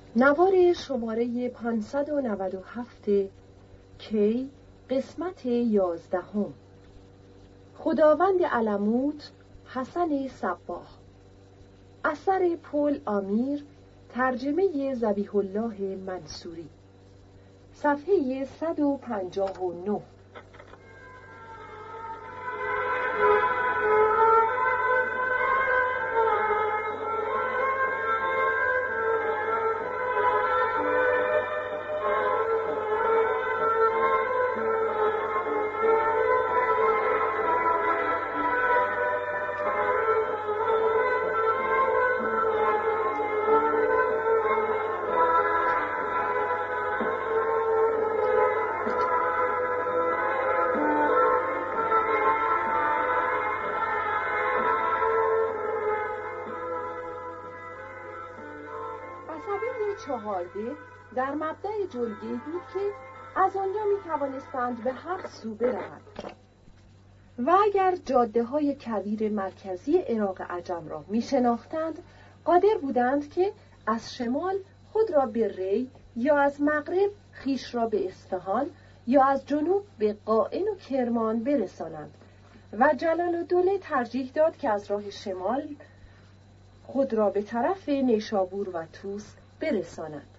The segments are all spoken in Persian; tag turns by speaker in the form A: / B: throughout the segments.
A: نوار شماره 597 کی قسمت 11. خداوند علموت حسن صباح. اثر پل آمیر، ترجمه ذبیح الله منصوری. صفحه 159. چهارده در مبدأ جلگه‌ای بود که از آنجا می توانستند به هر سو بروند و اگر جاده های کویر مرکزی عراق عجم را می شناختند قادر بودند که از شمال خود را به ری یا از مغرب خیش را به اصفهان یا از جنوب به قائن و کرمان برسانند و جلال‌الدوله ترجیح داد که از راه شمال خود را به طرف نیشابور و طوس برساند.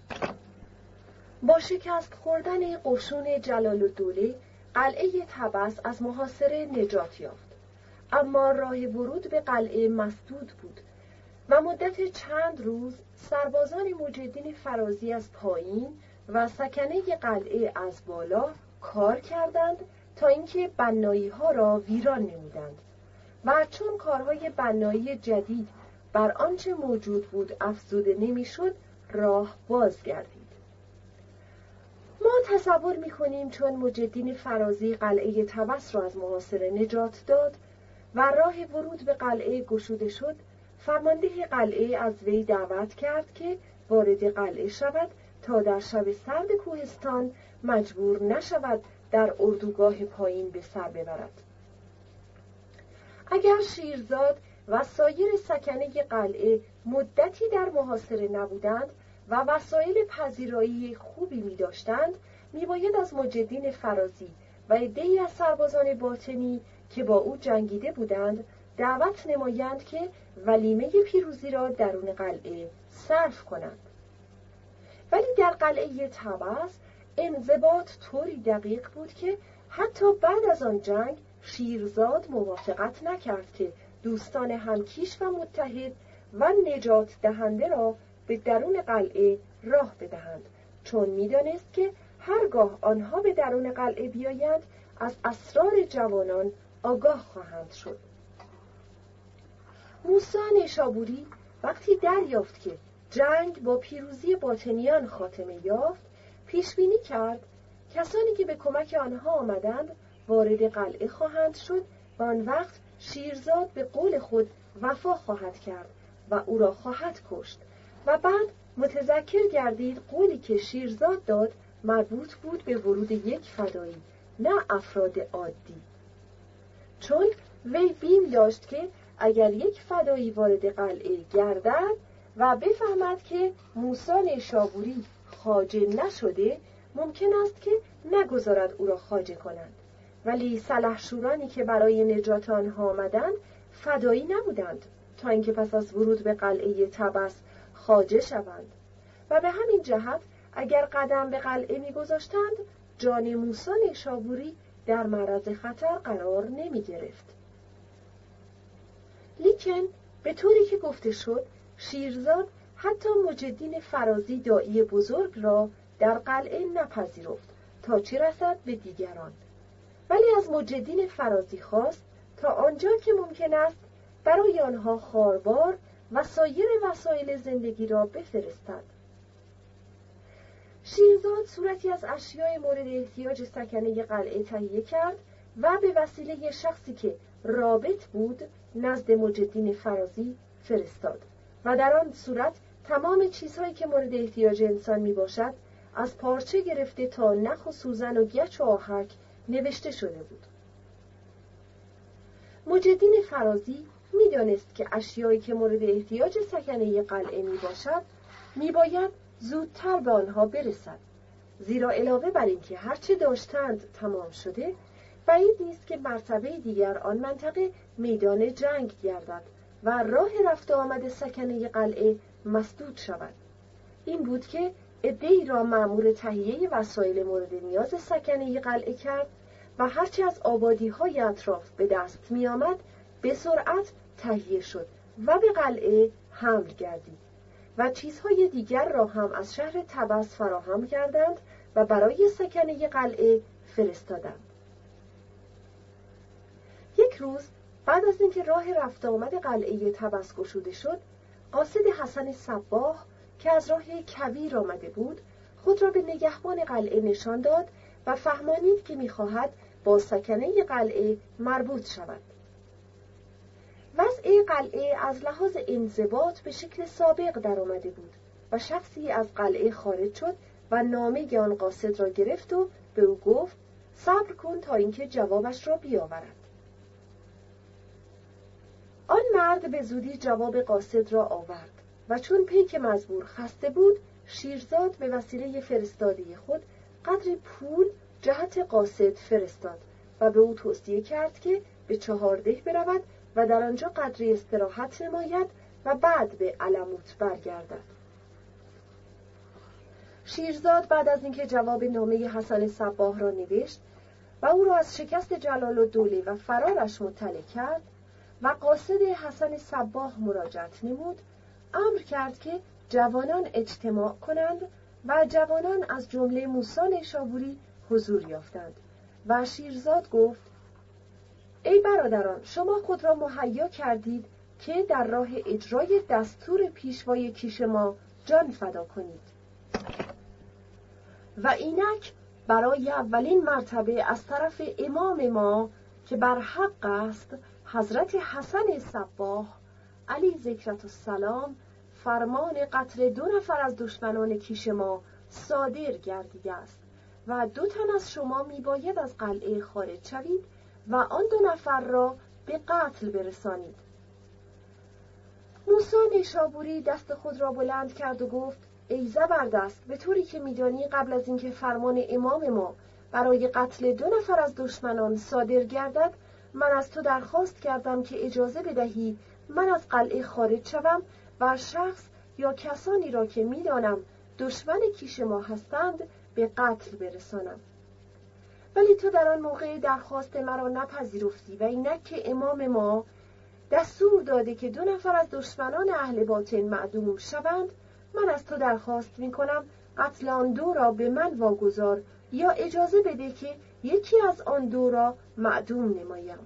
A: با شکست خوردن قشون جلال‌الدوله قلعه طبس از محاصره نجات یافت، اما راه ورود به قلعه مسدود بود و مدت چند روز سربازان مجدین فرازی از پایین و سکنه قلعه از بالا کار کردند تا اینکه بنایی‌ها را ویران نمودند و چون کارهای بنایی جدید بر آنچه موجود بود افزوده نمی‌شد، راه بازگردید. ما تصور می‌کنیم چون مجدین فرازی قلعه طبس را از محاصره نجات داد و راه ورود به قلعه گشوده شد، فرمانده قلعه از وی دعوت کرد که وارد قلعه شود تا در شب سرد کوهستان مجبور نشود در اردوگاه پایین به سر ببرد. اگر شیرزاد و سایر سکنه قلعه مدتی در محاصره نبودند و وسایل پذیرایی خوبی می داشتند، می باید از مجدین فرازی و عده‌ای از سربازان باطنی که با او جنگیده بودند دعوت نمایند که ولیمه پیروزی را درون قلعه صرف کنند. ولی در قلعه طبس انضباط طوری دقیق بود که حتی بعد از آن جنگ شیرزاد موافقت نکرد که دوستان همکیش و متحد و نجات دهنده را به درون قلعه راه بدهند، چون می‌دانست که هرگاه آنها به درون قلعه بیایند از اسرار جوانان آگاه خواهند شد. موسی نیشابوری وقتی دریافت که جنگ با پیروزی باطنیان خاتمه یافت، پیش بینی کرد کسانی که به کمک آنها آمدند وارد قلعه خواهند شد و آن وقت شیرزاد به قول خود وفا خواهد کرد و او را خواهد کشت و بعد متذکر گردید قولی که شیرزاد داد مربوط بود به ورود یک فدایی، نه افراد عادی، چون وی بیم داشت که اگر یک فدایی وارد قلعه گردد و بفهمد که موسی نیشابوری خواجه نشده، ممکن است که نگذارد او را خواجه کنند. ولی سلحشورانی که برای نجات آنها آمدند فدایی نبودند تا اینکه پس از ورود به قلعه طبس خواجه شوند و به همین جهت اگر قدم به قلعه می‌گذاشتند جان موسی نیشابوری در معرض خطر قرار نمی‌گرفت. لیکن به طوری که گفته شد شیرزاد حتی مجدین فرازی داعی بزرگ را در قلعه نپذیرفت تا چه رسد به دیگران، ولی از مجدین فرازی خواست تا آنجا که ممکن است برای آنها خاربار و سایر وسایل زندگی را بفرستد. شیرزاد صورتی از اشیاء مورد احتیاج سکنه قلعه تهیه کرد و به وسیله شخصی که رابط بود نزد مجدین فرازی فرستاد و در آن صورت تمام چیزهایی که مورد احتیاج انسان می باشد از پارچه گرفته تا نخ و سوزن و گچ و آهک نوشته شده بود. مجدین فرازی می دانست که اشیایی که مورد احتیاج سکنه قلعه می باشد می باید زودتر به آنها برسد، زیرا علاوه بر اینکه هرچه داشتند تمام شده، بعید نیست که مرتبه دیگر آن منطقه میدان جنگ گردد و راه رفت و آمد سکنه قلعه مسدود شود. این بود که عده‌ای را مأمور تهیه وسایل مورد نیاز سکنه قلعه کرد و هرچه از آبادی‌های اطراف به دست می آمد به سرعت تهیه شد و به قلعه حمل گردید و چیزهای دیگر را هم از شهر طبس فراهم کردند و برای سکنه قلعه فرستادند. یک روز بعد از اینکه راه رفت آمد قلعه طبس گشوده شد، قاصد حسن صباح که از راه کویر آمده بود خود را به نگهبان قلعه نشان داد و فهمانید که می‌خواهد با سکنه قلعه مربوط شود. وضع قلعه از لحاظ انضباط به شکل سابق در آمده بود و شخصی از قلعه خارج شد و نامه آن قاصد را گرفت و به او گفت صبر کن تا اینکه جوابش را بیاورد. آن مرد به زودی جواب قاصد را آورد و چون پیک مزبور خسته بود، شیرزاد به وسیله فرستاده خود قدر پول جهت قاصد فرستاد و به او توصیه کرد که به چهارده برود و در آنجا قدری استراحت نماید و بعد به علموت برگردد. شیرزاد بعد از اینکه جواب نامه حسن صباح را نوشت و او را از شکست جلال‌الدوله و فرارش مطلع کرد و قاصد حسن صباح مراجعت نمود، امر کرد که جوانان اجتماع کنند و جوانان از جمله موسی نیشابوری حضور یافتند و شیرزاد گفت ای برادران، شما خود را مهیا کردید که در راه اجرای دستور پیشوای کیش ما جان فدا کنید و اینک برای اولین مرتبه از طرف امام ما که بر حق است، حضرت حسن صباح علی ذکرت السلام، فرمان قتل 2 نفر از دشمنان کیش ما صادر گردیده است و 2 تن از شما میباید از قلعه خارج شوید و آن 2 نفر را به قتل برسانید. موسی نیشابوری دست خود را بلند کرد و گفت ای زبردست، به طوری که میدانی قبل از اینکه فرمان امام ما برای قتل 2 نفر از دشمنان صادر گردد، من از تو درخواست کردم که اجازه بدهی من از قلعه خارج شوم و شخص یا کسانی را که میدانم دشمن کیش ما هستند به قتل برسانم. ولی تو در آن موقع درخواست مرا نپذیرفتی و اینک که امام ما دستور داده که 2 نفر از دشمنان اهل باطن معدوم شوند، من از تو درخواست میکنم قتل آن 2 را به من واگذار یا اجازه بده که یکی از آن 2 را معدوم نمایم.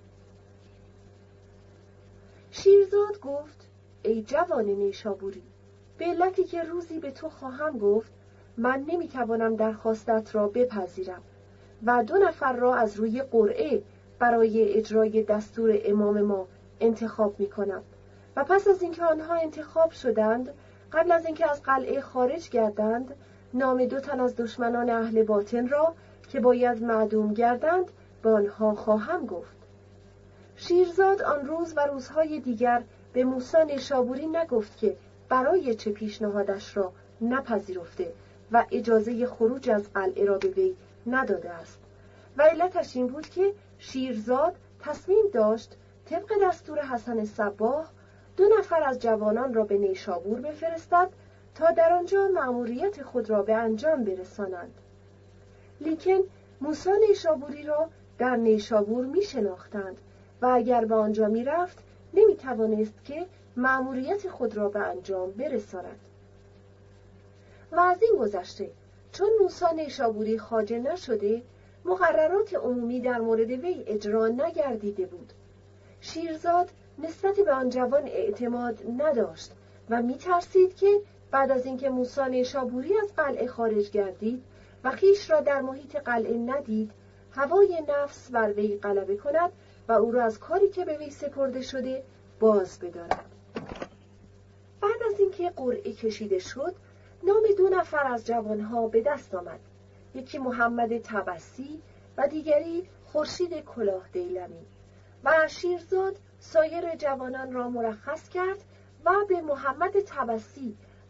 A: شیرزاد گفت ای جوان نیشابوری، به علتی که روزی به تو خواهم گفت، من نمیتوانم درخواستت را بپذیرم و 2 نفر را از روی قرعه برای اجرای دستور امام ما انتخاب میکنم و پس از اینکه آنها انتخاب شدند، قبل از اینکه از قلعه خارج گردند، نام 2 تن از دشمنان اهل باطن را که باید معدوم گردند به آنها خواهم گفت. شیرزاد آن روز و روزهای دیگر به موسی نیشابوری نگفت که برای چه پیشنهادش را نپذیرفته و اجازه خروج از قلعه را به وی نداده است و علتش این بود که شیرزاد تصمیم داشت طبق دستور حسن صباح 2 نفر از جوانان را به نیشابور بفرستد تا در آنجا مأموریت خود را به انجام برسانند. لیکن موسی نیشابوری را در نیشابور می شناختند و اگر به آنجا می رفت نمی توانست که مأموریت خود را به انجام برساند. و از این گذشته چون موسی نیشابوری خواجه نشده، مقررات عمومی در مورد وی اجرا نگردیده بود. شیرزاد نسبت به آن جوان اعتماد نداشت و می ترسید که بعد از اینکه موسی نیشابوری از قلعه خارج گردید و خویش را در محیط قلعه ندید، هوای نفس بر وی غلبه کند و او را از کاری که به وی سپرده شده باز بدارد. بعد از اینکه قرعه کشیده شد، نام 2 نفر از جوانها به دست آمد، یکی محمد طبسی و دیگری خورشید کلاه دیلمی، و شیرزاد سایر جوانان را مرخص کرد و به محمد طبسی و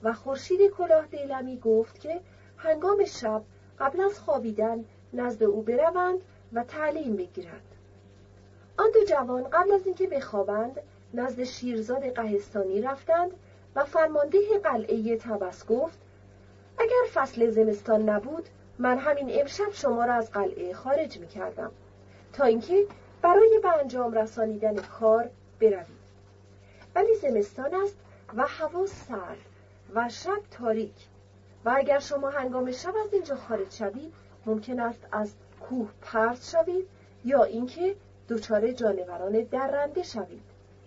A: و خورشید کلاه دیلمی گفت که هنگام شب قبل از خوابیدن نزد او بروند و تعلیم بگیرند. آن دو جوان قبل از اینکه بخوابند نزد شیرزاد قهستانی رفتند و فرمانده قلعه طبس گفت اگر فصل زمستان نبود من همین امشب شما را از قلعه خارج می‌کردم تا اینکه برای به انجام رسانیدن کار بروید. ولی زمستان است و هوا سرد و شب تاریک و اگر شما هنگام شب از اینجا خارج شوید ممکن است از کوه پرت شوید یا اینکه دچار جانوران درنده شوید.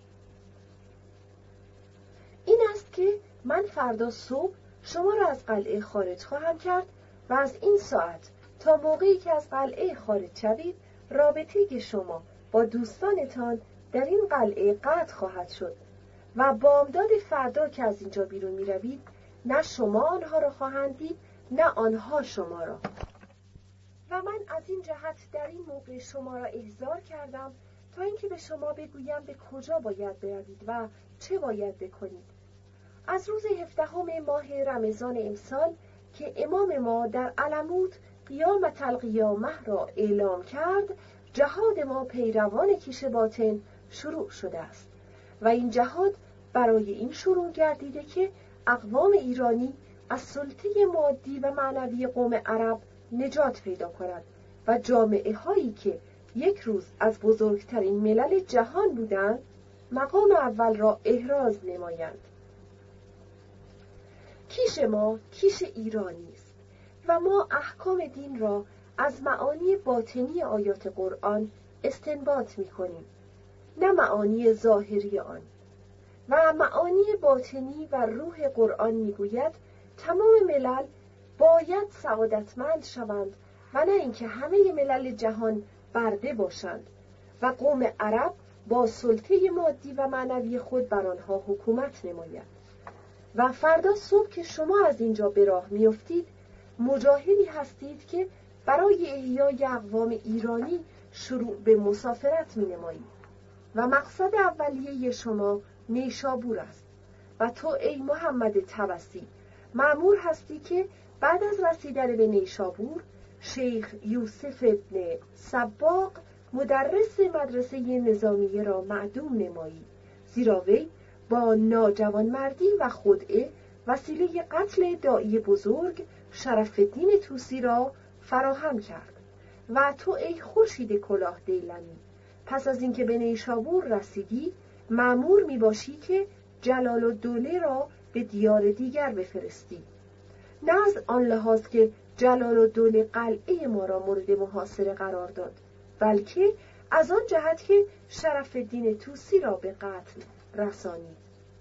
A: این است که من فردا صبح شما را از قلعه خارج خواهم کرد و از این ساعت تا موقعی که از قلعه خارج شوید رابطه شما با دوستانتان در این قلعه قطع خواهد شد و بامداد فردا که از اینجا بیرون می روید نه شما آنها را خواهند دید نه آنها شما را. و من از این جهت در این موقع شما را احضار کردم تا اینکه به شما بگویم به کجا باید بروید و چه باید بکنید. از روز 17 ماه رمضان امسال که امام ما در علموت قیامت القیامه را اعلام کرد جهاد ما پیروان کیش باطن شروع شده است و این جهاد برای این شروع گردیده که اقوام ایرانی از سلطه مادی و معنوی قوم عرب نجات پیدا کند و جامعه هایی که یک روز از بزرگترین ملل جهان بودند مقام اول را احراز نمایند. کیش ما کیش ایرانی است و ما احکام دین را از معانی باطنی آیات قرآن استنباط می‌کنیم نه معانی ظاهری آن. و معانی باطنی و روح قرآن می‌گوید تمام ملل باید سعادتمند شوند و نه اینکه همه ملل جهان برده باشند و قوم عرب با سلطه مادی و معنوی خود بر آنها حکومت نماید. و فردا صبح که شما از اینجا به راه میافتید مجاهدی هستید که برای احیای اقوام ایرانی شروع به مسافرت مینمایید و مقصد اولیه شما نیشابور است و تو ای محمد طبسی مأمور هستی که بعد از رسیدن به نیشابور شیخ یوسف ابن سباق مدرس مدرسه نظامیه را معدوم نمایی، زیرا وی با ناجوانمردی و خدعه وسیله قتل داعی بزرگ شرف الدین طوسی را فراهم کرد. و تو ای خورشید کلاه دیلمی پس از اینکه به نیشابور رسیدی مأمور می باشی که جلال الدوله را به دیار دیگر بفرستی، نه از آن لحاظ که جلال الدوله قلعه ما را مورد محاصره قرار داد، بلکه از آن جهت که شرف الدین طوسی را به قتل رسانید.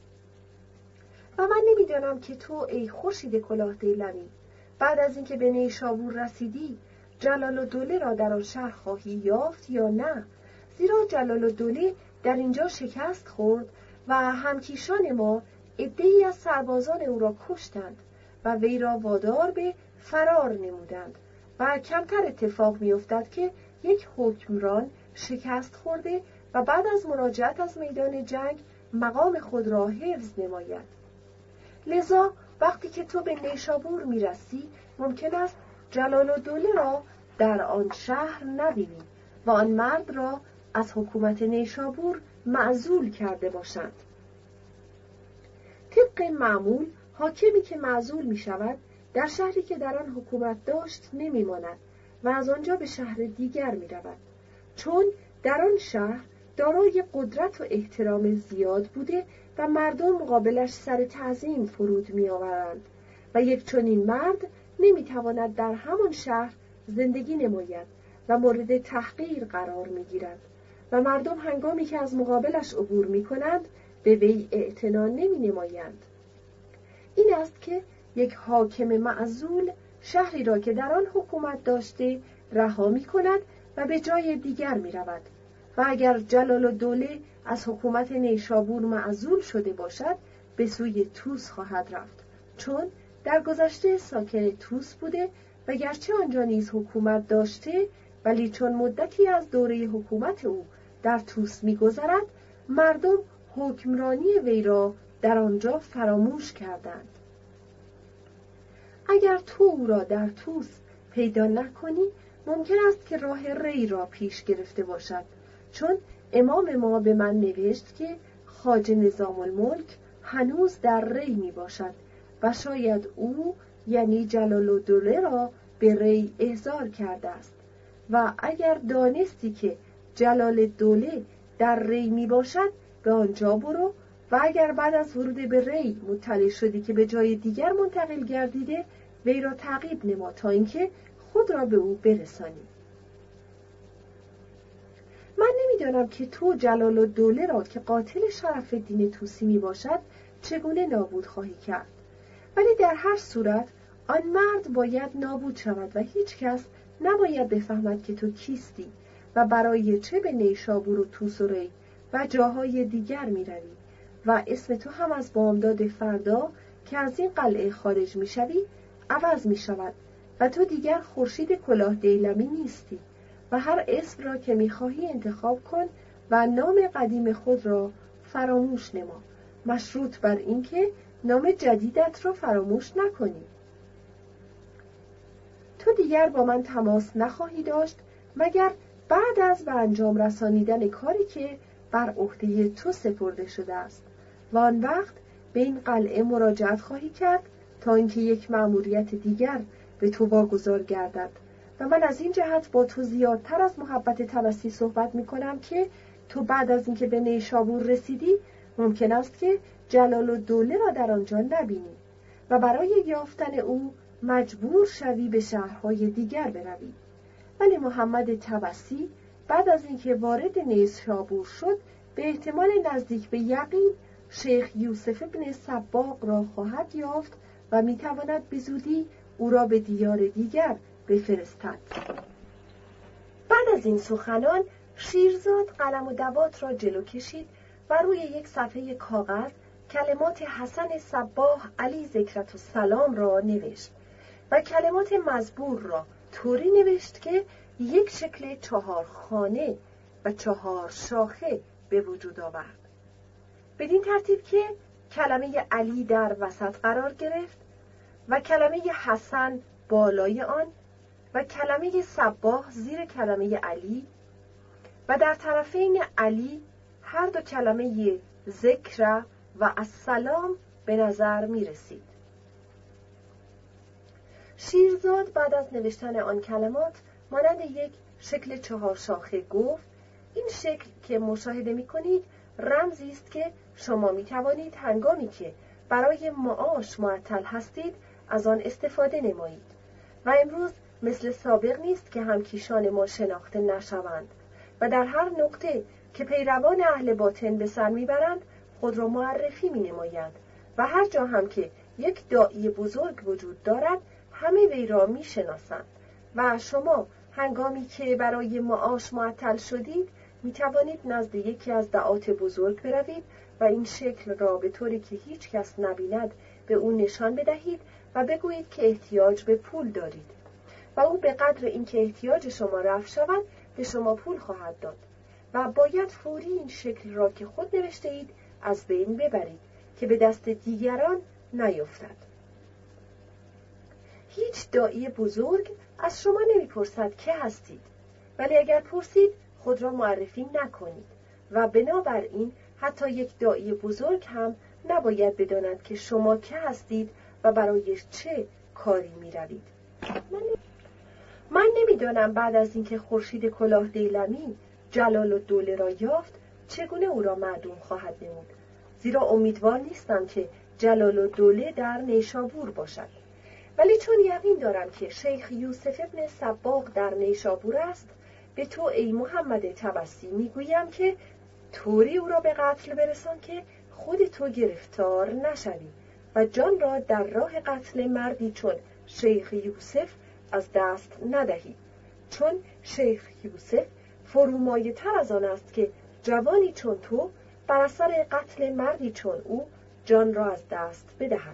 A: و من نمیدانم که تو ای خورشید کلاه دیلمی بعد از اینکه به نیشابور رسیدی جلال الدوله را در آن شهر خواهی یافت یا نه، زیرا جلال الدوله در اینجا شکست خورد و همکیشان ما عده‌ای از سربازان او را کشتند و وی را وادار به فرار نمودند و کمتر اتفاق می‌افتد که یک حکمران شکست خورده و بعد از مراجعت از میدان جنگ مقام خود را حفظ نماید. لذا وقتی که تو به نیشابور میرسی ممکن است جلال الدوله را در آن شهر نبینی و آن مرد را از حکومت نیشابور معزول کرده باشند. طبق معمول حاکمی که معزول می شود در شهری که در آن حکومت داشت نمی ماند و از آنجا به شهر دیگر می رود، چون در آن شهر دارای قدرت و احترام زیاد بوده و مردم مقابلش سر تعظیم فرود می آورند و یک چنین مرد نمی تواند در همان شهر زندگی نماید و مورد تحقیر قرار می گیرد و مردم هنگامی که از مقابلش عبور می کنند به وی اعتنا نمی نمایند. این است که یک حاکم معزول شهری را که در آن حکومت داشته رها می کند و به جای دیگر می رود و اگر جلال الدوله از حکومت نیشابور معزول شده باشد به سوی طوس خواهد رفت، چون در گذشته ساکن طوس بوده و گرچه آنجا نیز حکومت داشته ولی چون مدتی از دوره حکومت او در طوس می‌گذرد مردم حکمرانی وی را در آنجا فراموش کردند. اگر تو او را در طوس پیدا نکنی ممکن است که راه ری را پیش گرفته باشد، چون امام ما به من نوشت که خواجه نظام الملک هنوز در ری می باشد و شاید او یعنی جلال الدوله را به ری احضار کرده است و اگر دانستی که جلال الدوله در ری می باشد به آنجا برو و اگر بعد از ورود به ری مطلع شدی که به جای دیگر منتقل گردیده وی را تعقیب نما تا اینکه خود را به او برسانی. من نمیدانم که تو جلال الدوله را که قاتل شرف الدین طوسی می باشد چگونه نابود خواهی کرد، ولی در هر صورت آن مرد باید نابود شود و هیچ کس نباید بفهمد که تو کیستی و برای چه به نیشابور و طوس و ری و جاهای دیگر می روی و اسم تو هم از بامداد فردا که از این قلعه خارج می شوی عوض می شود و تو دیگر خورشید کلاه دیلمی نیستی و هر اسم را که می خواهی انتخاب کن و نام قدیم خود را فراموش نما، مشروط بر اینکه نام جدیدت را فراموش نکنی. تو دیگر با من تماس نخواهی داشت مگر بعد از به انجام رسانیدن کاری که بر عهده تو سپرده شده است و آن وقت به این قلعه مراجعت خواهی کرد تا اینکه یک مأموریت دیگر به تو واگذار گردد و من از این جهت با تو زیادتر از محبت طبسی صحبت می کنم که تو بعد از اینکه به نیشابور رسیدی ممکن است که جلال الدوله را در آنجا نبینی و برای یافتن او مجبور شوی به شهرهای دیگر بروی. ولی محمد طبسی بعد از اینکه وارد نیشابور شد به احتمال نزدیک به یقین شیخ یوسف ابن سباق را خواهد یافت و میتواند به زودی او را به دیار دیگر بفرستد. بعد از این سخنان شیرزاد قلم و دوات را جلو کشید و روی یک صفحه کاغذ کلمات حسن صباح علی ذکرت السلام را نوشت و کلمات مزبور را طوری نوشت که یک شکل 4 خانه و 4 شاخه به وجود آورد، بدین ترتیب که کلمه علی در وسط قرار گرفت و کلمه حسن بالای آن و کلمه صباح زیر کلمه علی و در طرفین علی هر دو کلمه ذکر و السلام به نظر می رسید. شیرزاد بعد از نوشتن آن کلمات مانند یک شکل 4 شاخه گفت: این شکل که مشاهده می کنید رمزی است که شما می توانید هنگامی که برای معاش معطل هستید از آن استفاده نمایید و امروز مثل سابق نیست که همکیشان ما شناخته نشوند و در هر نقطه که پیروان اهل باطن به سر میبرند خود را معرفی می نمایند و هر جا هم که یک داعی بزرگ وجود دارد همه وی را می شناسند و شما هنگامی که برای معاش معطل شدید می توانید نزد یکی از دعات بزرگ بروید و این شکل را به طوری که هیچ کس نبیند به او نشان بدهید و بگویید که احتیاج به پول دارید و او به قدر اینکه احتیاج شما رفع شود به شما پول خواهد داد و باید فوری این شکل را که خود نوشته اید از بین ببرید که به دست دیگران نیفتد. هیچ داعی بزرگ از شما نمیپرسد که هستید، ولی اگر پرسید خود را معرفی نکنید و بنابراین حتی یک داعی بزرگ هم نباید بداند که شما که هستید و برای چه کاری میروید. من نمیدانم بعد از اینکه خورشید کلاه دیلمی جلال الدوله را یافت چگونه او را معدوم خواهد نمود، زیرا امیدوار نیستم که جلال الدوله در نیشابور باشد، ولی چون یقین دارم که شیخ یوسف ابن سباق در نیشابور است به تو ای محمد طبسی میگویم که طوری او را به قتل برسان که خود تو گرفتار نشوی و جان را در راه قتل مردی چون شیخ یوسف از دست ندهی، چون شیخ یوسف فرومایه تر از آن است که جوانی چون تو بر اثر قتل مردی چون او جان را از دست بدهد.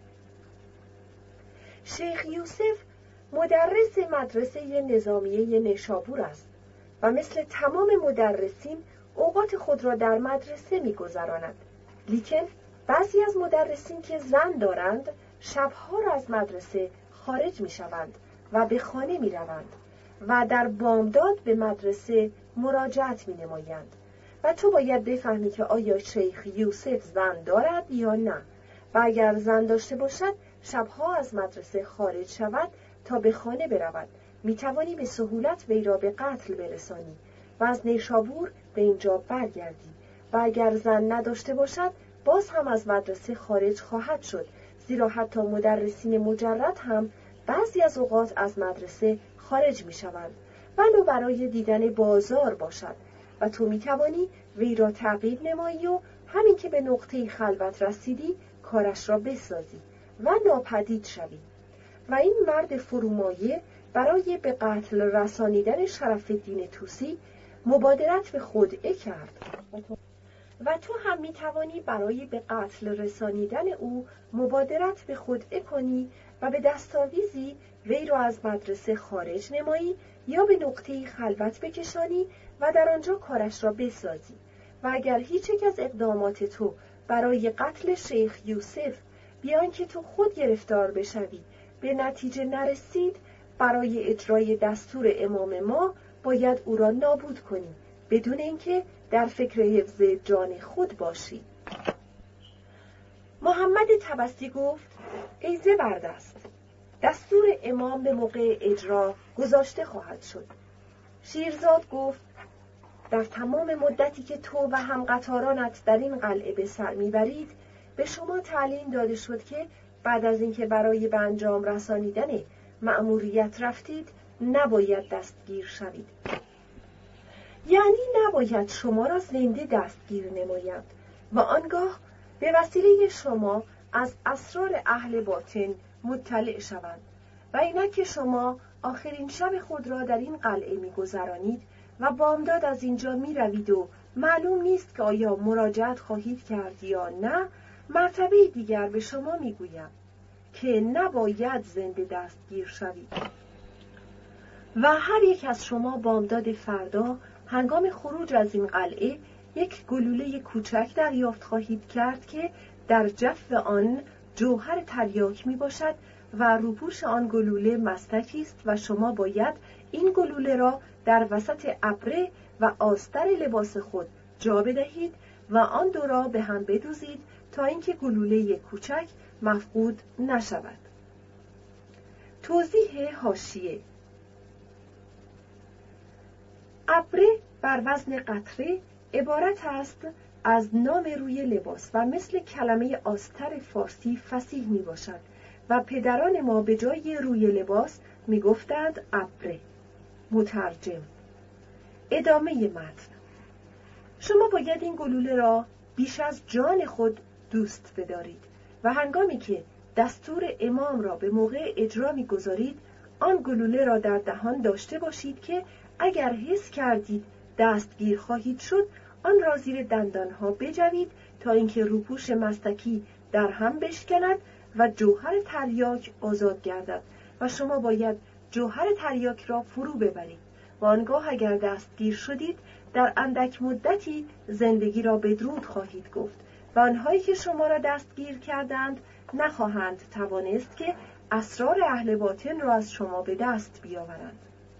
A: شیخ یوسف مدرس مدرسه نظامیه نیشابور است و مثل تمام مدرسین اوقات خود را در مدرسه می‌گذراند، لیکن بعضی از مدرسین که زن دارند شبها را از مدرسه خارج می شوند و به خانه می روند و در بامداد به مدرسه مراجعت می نمایند و تو باید بفهمی که آیا شیخ یوسف زن دارد یا نه و اگر زن داشته باشد شبها از مدرسه خارج شود تا به خانه برود. می توانی به سهولت وی را به قتل برسانی و از نیشابور به اینجا برگردی و اگر زن نداشته باشد باز هم از مدرسه خارج خواهد شد، زیرا حتی مدرسین مجرد هم بعضی از اوقات از مدرسه خارج می شوند ولو برای دیدن بازار باشد و تو می توانی وی را تعقیب نمایی و همین که به نقطه خلوت رسیدی کارش را بسازی و ناپدید شوی. و این مرد فرومایه برای به قتل رسانیدن شرف‌الدین طوسی مبادرت به خدعه کرد و تو هم می توانی برای به قتل رسانیدن او مبادرت به خدعه کنی و به دستاویزی وی را از مدرسه خارج نمایی یا به نقطه خلوت بکشانی و در آنجا کارش را بسازی و اگر هیچ یک از اقدامات تو برای قتل شیخ یوسف بیان که تو خود گرفتار بشوی به نتیجه نرسید، برای اجرای دستور امام ما باید او را نابود کنی بدون اینکه در فکر حفظ جان خود باشی. محمد طبسی گفت: ای زبردست، دستور امام به موقع اجرا گذاشته خواهد شد. شیرزاد گفت: در تمام مدتی که تو و هم قطارانت در این قلعه به سر میبرید به شما تعلیم داده شد که بعد از اینکه برای به انجام رسانیدن مأموریت رفتید نباید دستگیر شوید، یعنی نباید شما را زنده دستگیر نمایند و آنگاه به وسیله شما از اسرار اهل باطن مطلع شوند و اینک که شما آخرین شب خود را در این قلعه می‌گذرانید و بامداد از اینجا می‌روید و معلوم نیست که آیا مراجعت خواهید کرد یا نه، مرتبه دیگر به شما می‌گویم که نباید زنده دستگیر شوید و هر یک از شما بامداد فردا هنگام خروج از این قلعه یک گلوله کوچک دریافت خواهید کرد که در جف آن جوهر تریاک می باشد و روپوش آن گلوله مستکی است و شما باید این گلوله را در وسط ابره و آستر لباس خود جا بدهید و آن دو را به هم بدوزید تا اینکه گلوله کوچک مفقود نشود. توضیح حاشیه: ابره بر وزن قطره عبارت است از نام روی لباس و مثل کلمه آستر فارسی فصیح می باشد و پدران ما به جای روی لباس می گفتند ابره. مترجم. ادامه متن: شما باید این گلوله را بیش از جان خود دوست بدارید و هنگامی که دستور امام را به موقع اجرا می گذارید آن گلوله را در دهان داشته باشید که اگر حس کردید دستگیر خواهید شد آن را زیر دندانها بجوید تا اینکه روپوش مستکی در هم بشکند و جوهر تریاک آزاد گردد و شما باید جوهر تریاک را فرو ببرید و آنگاه اگر دستگیر شدید در اندک مدتی زندگی را بدرود خواهید گفت و آنهایی که شما را دستگیر کردند نخواهند توانست که اسرار اهل باطن را از شما به دست بیاورند.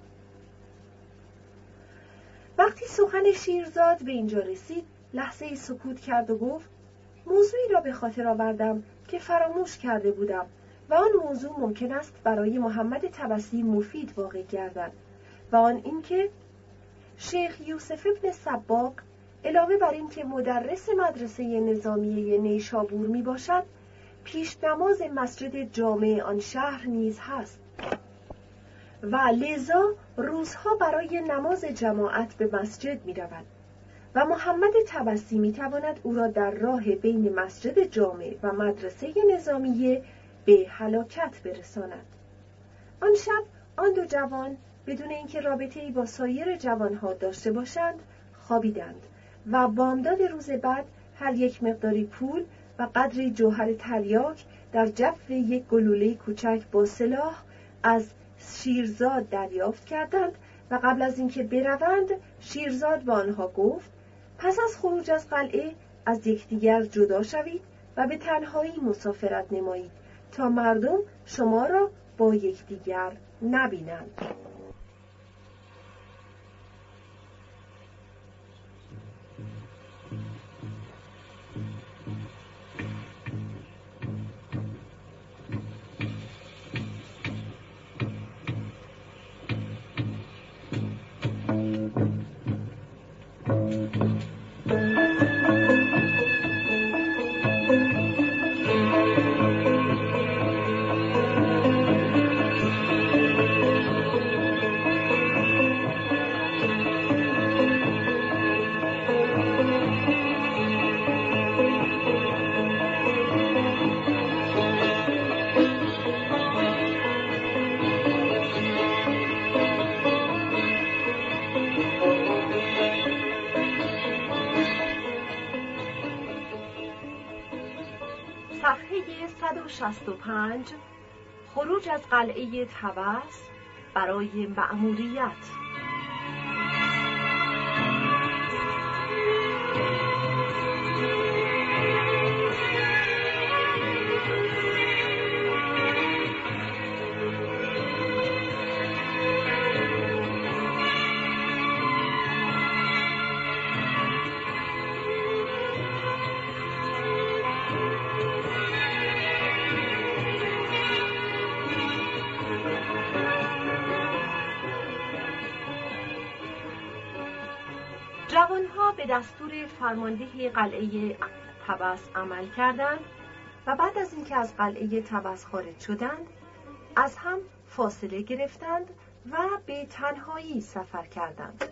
A: وقتی سخن شیرزاد به اینجا رسید لحظه‌ای سکوت کرد و گفت: موضوعی را به خاطر آوردم که فراموش کرده بودم و آن موضوع ممکن است برای محمد طبسی مفید واقع گردد و آن اینکه شیخ یوسف ابن سباق علاوه بر این که مدرس مدرسه نظامیه نیشابور می باشد پیش نماز مسجد جامع آن شهر نیز هست و لذا روزها برای نماز جماعت به مسجد می رود و محمد طبسی می تواند او را در راه بین مسجد جامع و مدرسه نظامیه به هلاکت برساند. آن شب آن دو جوان بدون اینکه رابطه‌ای با سایر جوانها داشته باشند خوابیدند و بامداد روز بعد هر یک مقداری پول و قدری جوهر تریاک در جف یک گلوله کوچک با سلاح از شیرزاد دریافت کردند و قبل از اینکه بروند شیرزاد به آنها گفت: پس از خروج از قلعه از یکدیگر جدا شوید و به تنهایی مسافرت نمایید تا مردم شما را با یکدیگر نبینند. صفحه 165 خروج از قلعه طبس برای مأموریت. جوانها به دستور فرمانده قلعه طبس عمل کردند و بعد از اینکه از قلعه طبس خارج شدند از هم فاصله گرفتند و به تنهایی سفر کردند.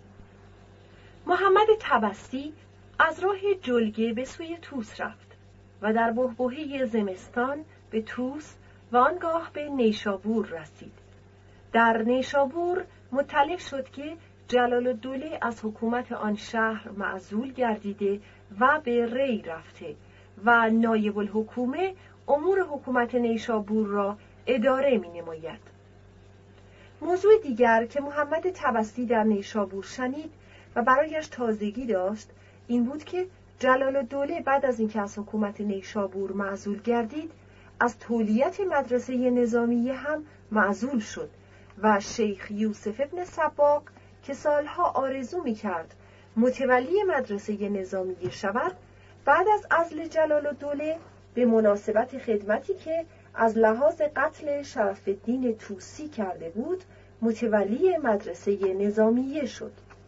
A: محمد طبسی از راه جلگه به سوی توس رفت و در بحبوحه زمستان به توس و آنگاه به نیشابور رسید. در نیشابور مطلع شد که جلال‌الدوله از حکومت آن شهر معزول گردیده و به ری رفته و نایب الحکومه امور حکومت نیشابور را اداره می نماید. موضوع دیگر که محمد طبسی در نیشابور شنید و برایش تازگی داشت این بود که جلال‌الدوله بعد از اینکه از حکومت نیشابور معزول گردید از تولیت مدرسه نظامیه هم معزول شد و شیخ یوسف ابن سباق که سالها آرزو می‌کرد متولی مدرسه نظامیه شود بعد از عزل جلال‌الدوله به مناسبت خدمتی که از لحاظ قتل شرف الدین طوسی کرده بود متولی مدرسه نظامیه شد.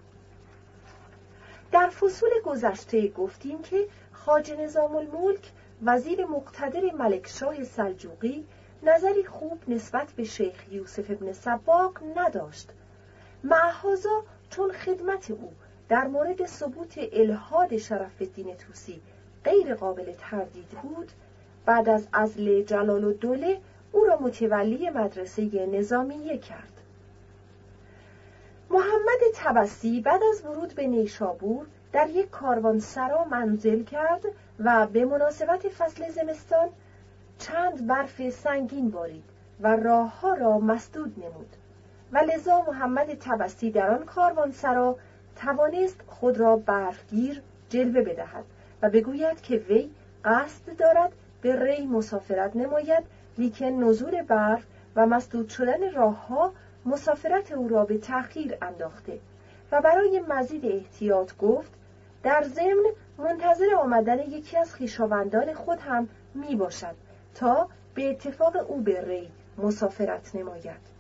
A: در فصول گذشته گفتیم که خواجه نظام الملک وزیر مقتدر ملکشاه سلجوقی نظری خوب نسبت به شیخ یوسف ابن سباق نداشت. معهازا چون خدمت او در مورد ثبوت الحاد شرف الدین طوسی غیر قابل تردید بود بعد از عزل جلال‌الدوله او را متولی مدرسه نظامیه کرد. محمد طبسی بعد از ورود به نیشابور در یک کاروانسرا منزل کرد و به مناسبت فصل زمستان چند برف سنگین بارید و راه‌ها را مسدود نمود و لذا محمد طبسی در آن کاروانسرا توانست خود را برفگیر جلوه بدهد و بگوید که وی قصد دارد به ری مسافرت نماید، لیکن نزول برف و مسدود شدن راه‌ها مسافرت او را به تأخیر انداخته و برای مزید احتیاط گفت در ضمن منتظر آمدن یکی از خویشاوندان خود هم می باشد تا به اتفاق او به ری مسافرت نماید.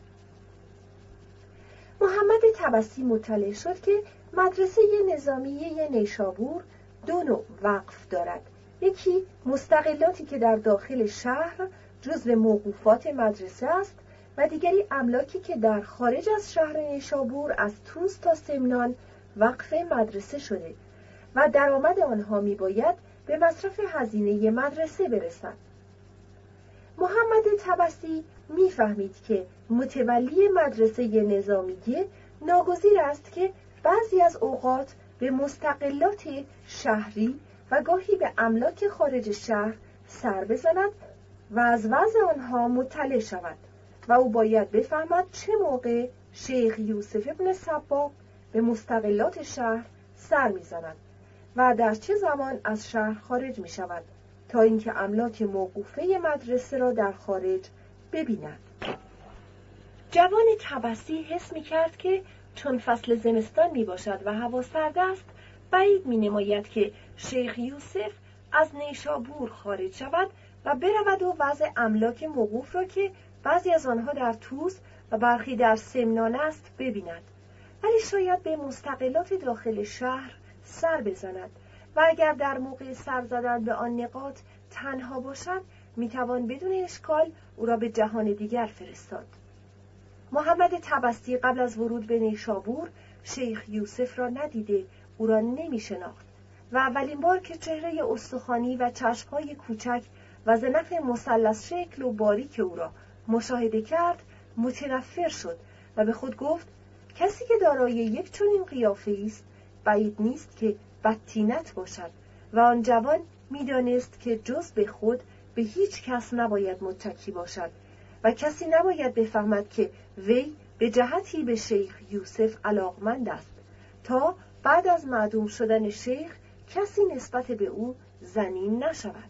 A: محمد طبسی مطلع شد که مدرسه نظامیه نیشابور دو نوع وقف دارد، یکی مستقلاتی که در داخل شهر جزو موقوفات مدرسه است و دیگری املاکی که در خارج از شهر نیشابور از توس تا سمنان وقف مدرسه شده و درآمد آنها می باید به مصرف هزینه مدرسه برسد. محمد طبسی می‌فهمید که متولی مدرسه نظامیه ناگزیر است که بعضی از اوقات به مستقلات شهری و گاهی به املاک خارج شهر سر بزند و از وضع آنها مطلع شود و او باید بفهمد چه موقع شیخ یوسف ابن سباق به مستقلات شهر سر می‌زند و در چه زمان از شهر خارج می‌شود تا اینکه املاک موقوفه مدرسه را در خارج ببیند. جوان طبسی حس می‌کرد که چون فصل زمستان میباشد و هوا سرد است، بعید می‌نماید که شیخ یوسف از نیشابور خارج شود و برود و وضع املاک موقوف را که بعضی از آنها در طوس و برخی در سمنان است ببیند، ولی شاید به مستقلات داخل شهر سر بزند و اگر در موقع سر زدن به آن نقاط تنها باشد میتوان بدون اشکال او را به جهان دیگر فرستاد. محمد طبسی قبل از ورود به نیشابور شیخ یوسف را ندیده او را نمی شناخت و اولین بار که چهره استخوانی و چشمهای کوچک و زنخ مثلث شکل و باریک او را مشاهده کرد متنفر شد و به خود گفت کسی که دارای یک چنین قیافه است بعید نیست که بدطینت باشد و آن جوان می‌دانست که جز به خود به هیچ کس نباید متکی باشد و کسی نباید بفهمد که وی به جهتی به شیخ یوسف علاقمند است تا بعد از معدوم شدن شیخ کسی نسبت به او ظنین نشود.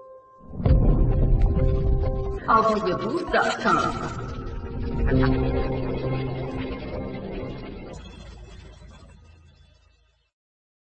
B: audiobook.com